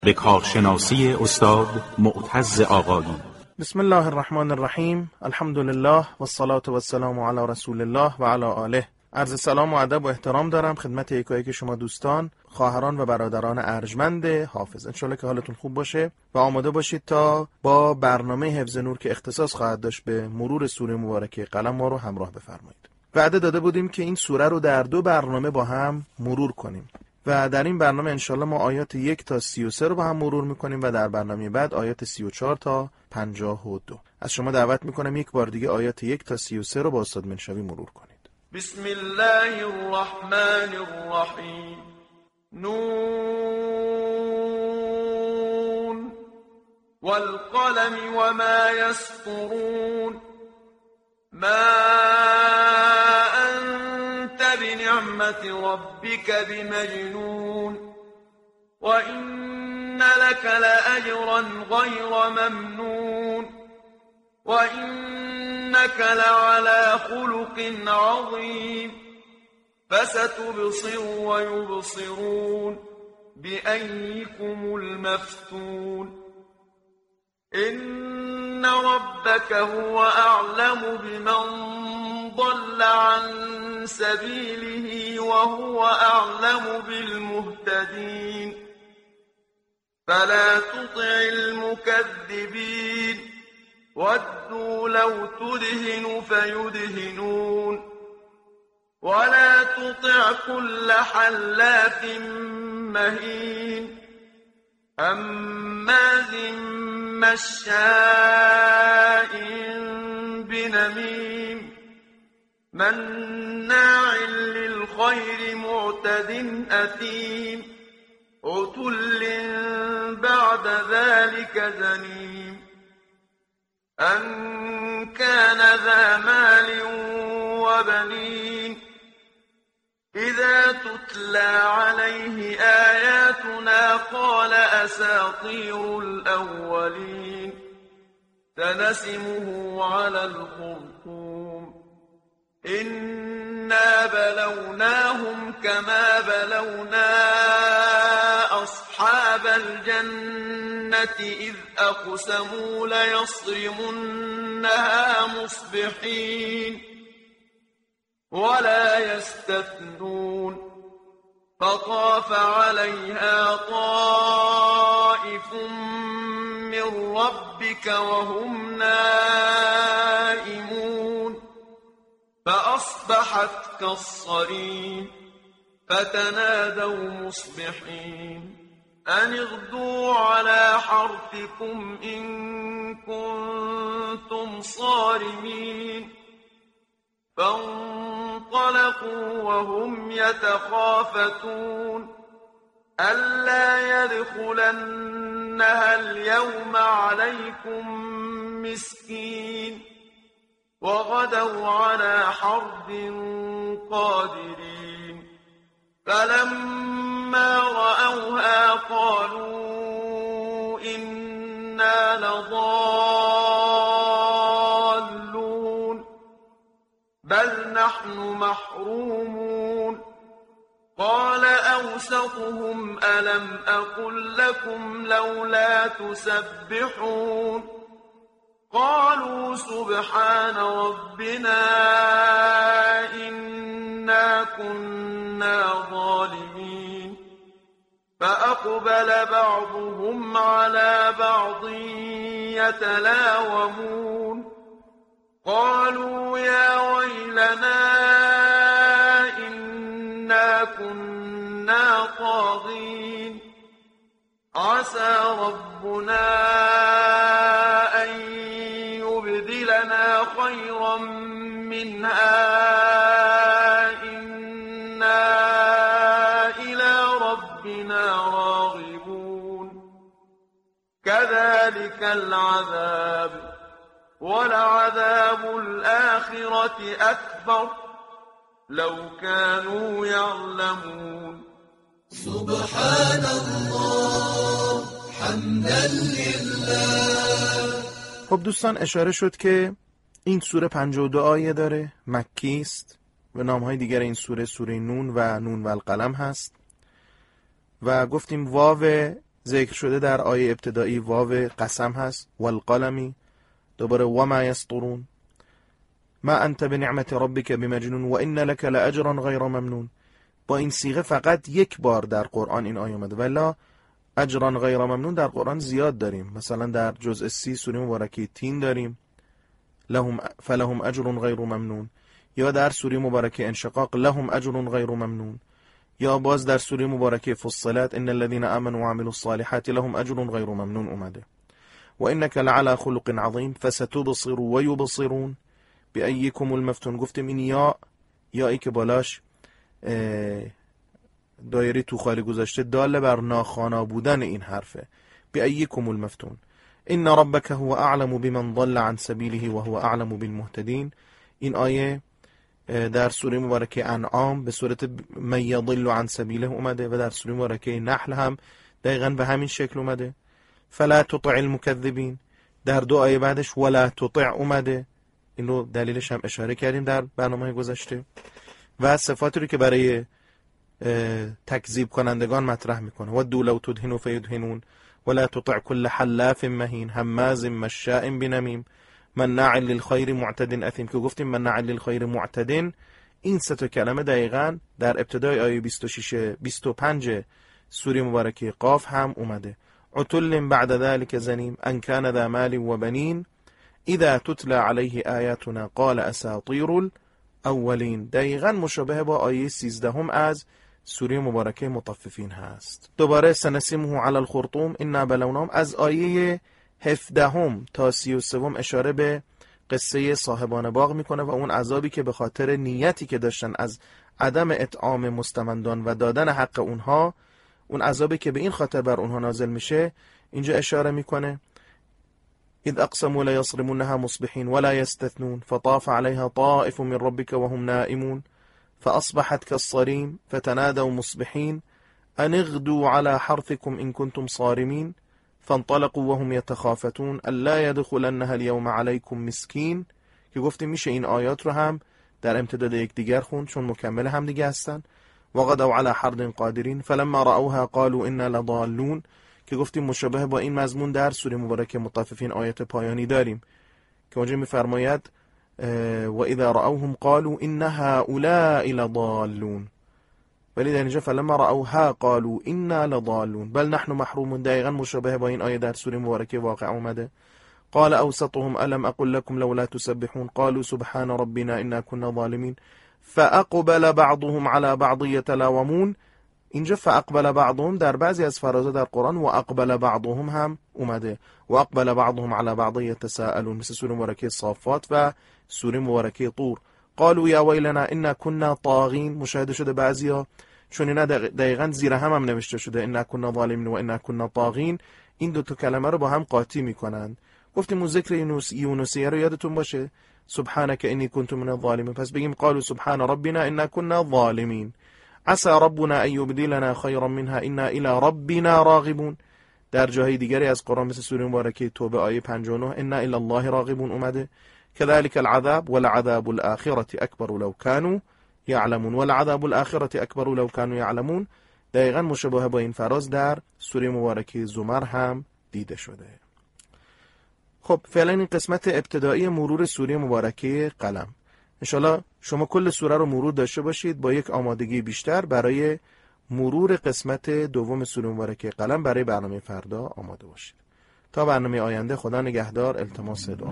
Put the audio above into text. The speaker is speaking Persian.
به کارشناسی استاد معتز آقایی. بسم الله الرحمن الرحیم. الحمد لله و الصلاة و السلام علی رسول الله و علی آله. عرض سلام و ادب و احترام دارم خدمت یکایک شما دوستان، خواهران و برادران ارجمند حافظ. انشالله که حالتون خوب باشه و آماده باشید تا با برنامه حفظ نور که اختصاص خواهد داشت به مرور سوره مبارکه قلم ما رو همراه بفرمایید. وعده داده بودیم که این سوره رو در 2 برنامه با هم مرور کنیم و در این برنامه انشالله ما آیات 1 تا 33 رو با هم مرور میکنیم و در برنامه بعد آیات 34 تا 52. از شما دعوت میکنم یک بار دیگه آیات 1 تا 33 رو با استاد منشوی مرور کنید. بسم الله الرحمن الرحیم. نون والقلم وما يسطرون. ما أنت بنعمة ربك بمجنون وإن لك لأجرا غير ممنون وإنك لعلى خلق عظيم. فستبصر ويبصرون بأيكم المفتون. إن ربك هو أعلم بمن ضل عن سبيله وهو أعلم بالمهتدين. فلا تطع المكذبين ودوا لو تدهن فيدهنون ولا تطع كل حلاف مهين هماز مشاء بنميم مناع للخير معتد أثيم عتل بعد ذلك زنيم أن كان ذا مال وبنين إذا تتلى عليه آياتنا قال أساطير الأولين. سنسمه على الخرطوم. إنا بلوناهم كما بلونا أصحاب الجنة إذ أقسموا ليصرمنها مصبحين ولا يستثنون. فطاف عليها طائف من ربك وهم نائمون فأصبحت كالصريم. فتنادوا مصبحين أن اغدوا على حرثكم إن كنتم صارمين. فانطلقوا وهم يتخافتون ألا يدخلنها اليوم عليكم مسكين وغدوا على حرد قادرين. فلما رأوها قالوا إنا لضالون بل نحن محرومون. قال أوسطهم ألم أقل لكم لولا تسبحون قالوا سبحان ربنا إنا كنا ظالمين. فأقبل بعضهم على بعض يتلاومون قالوا يا ويلنا إنا كنا طاغين. عسى ربنا أن يبدلنا خيرا منها إنا إلى ربنا راغبون. كذلك العذاب ولعذاب الآخرة أكبر لو كانوا يعلمون. سبحان الله حمدا لله. خب دوستان، اشاره شد که این سوره 52 آیه داره، مکی است و نامهای دیگر این سوره سوره نون و نون و القلم هست و گفتیم واو ذکر شده در آیه ابتدایی واو قسم هست، والقلمی، دوباره وما یسطرون، ما انت بنعمت ربک بمجنون و ان لك لاجرا غیر ممنون. با این صیغه فقط یک بار در قرآن این آیه اومده، ولی اجرا غیر ممنون در قرآن زیاد داریم. مثلا در جزء 30 سوره مبارکه تین داریم فلهم اجر غیر ممنون، یا در سوره مبارکه انشقاق لهم اجر غیر ممنون، یا باز در سوره مبارکه فصلت ان الذين آمنوا وعملوا الصالحات لهم اجر غیر ممنون اومده. و انك لعلى خلق عظیم فستبصر ويبصرون بأيكم المفتون. گفتیم این یایی که بالاش دایره تو خالی گذاشته داله بر ناخوانا بودن این حرفه. بأيكم المفتون ان ربك هو اعلم بمن ضل عن سبيله وهو اعلم بالمهتدين. این آیه در سوره مبارکه انعام به صورت من یضل عن سبیله اومده و در سوره مبارکه نحل هم دقیقاً به همین شکل اومده. فلا تطع المكذبین، در دو آیه بعدش ولا تطع اومده، این رو دلیلش هم اشاره کردیم در برنامه گذشته. و صفاتی رو که برای تکذیب کنندگان مطرح میکنه، و دو لو تدهنوا فیدهنون ولا تطع كل حلاف مهین هماز مشاء بنمیم مناع للخیر معتد اثیم، که گفتیم مناع للخیر معتد، این سه تا کلمه دقیقاً در ابتدای آیه 25 سوره مبارکه قاف هم اومده. عتل بعد ذلك زنیم ان كان ذا مال و بنین اذا تتلى عليه آیاتنا قال اساطیر الاولین. دقیقاً مشابه با آیه 13 از سوره مبارکه مطففین هست. دوباره سنسمه علی الخرطوم انا بلوناهم از آیه 17 تا 33 اشاره به قصه صاحبان باغ میکنه و اون عذابی که به خاطر نیتی که داشتن از عدم اطعام مستمندان و دادن حق اونها، اون عذابی که به این خاطر بر اونها نازل میشه اینجا اشاره میکنه. اذ اقسموا لا يصرمونها مصبحين ولا يستثنون فطاف عليها طائف من ربك وهم نائمون فاصبحت كالصريم فتنادوا مصبحين ان اغدوا على حرثكم ان كنتم صارمين فانطلقوا وهم يتخافتون الا يدخلنها اليوم عليكم مسكين. که گفتیم میشه این آیات رو هم در امتداد یکدیگر خوند چون مکمل هم دیگه هستن. وغدوا على حرد قادرین فلما رأوها قالوا انا لضالون، که گفتیم مشابه با این مضمون در سوره مبارکه مطففین آیت پایانی داریم که اونجا میفرماید و اذا رأوهم قالوا ان هؤلاء لضالون، ولی در اینجا فلما رأوها قالوا انا لضالون بل نحن محرومون، دقیقا مشابه با این آیه در سوره مبارکه واقع اومده. قال اوسطهم الم اقل لكم لولا تسبحون قالوا سبحان ربنا انا كنا ظالمين فاقبل بعضهم على بعض يتلاومون. اینجا فاقبل بعضهم در بعضی از فرازات در قرآن و اقبل بعضهم هم اومده و اقبل بعضهم على بعض يتساءلون، مثل سوره مبارکه صافات و سوره مبارکه طور. قالوا یا ویلنا انا كنا طاغین، مشاهده شده بعضیا چون اینا دقیقاً زیر هم نوشته شده انا كنا ظالمین و انا كنا طاغین، این دو تا کلمه رو با هم قاطی میکنن. گفتیم اون ذکر یونسیه رو یادتون باشه، سبحانك انی كنت من الظالمین، پس بگیم قالوا سبحان ربنا انا كنا ظالمین عسى ربنا ان يبدلنا خيرا منها انا الى ربنا راغبون. در جاهای دیگری از قرآن مثل سوره مبارکه توبه آیه 59 انا الى الله راغبون اومده. كذلك العذاب ولعذاب الآخرة أكبر لو كانوا يعلمون ولعذاب الآخرة أكبر لو كانوا يعلمون، دقیقاً مشابه با این فراز در سوره مبارکه زمر هم دیده شده. خب فعلا این قسمت ابتدایی مرور سوره مبارکه قلم. انشالله شما کل سوره رو مرور داشته باشید با یک آمادگی بیشتر برای مرور قسمت دوم سوره مبارکه قلم برای برنامه فردا آماده باشید. تا برنامه آینده خدا نگهدار. التماس دعا.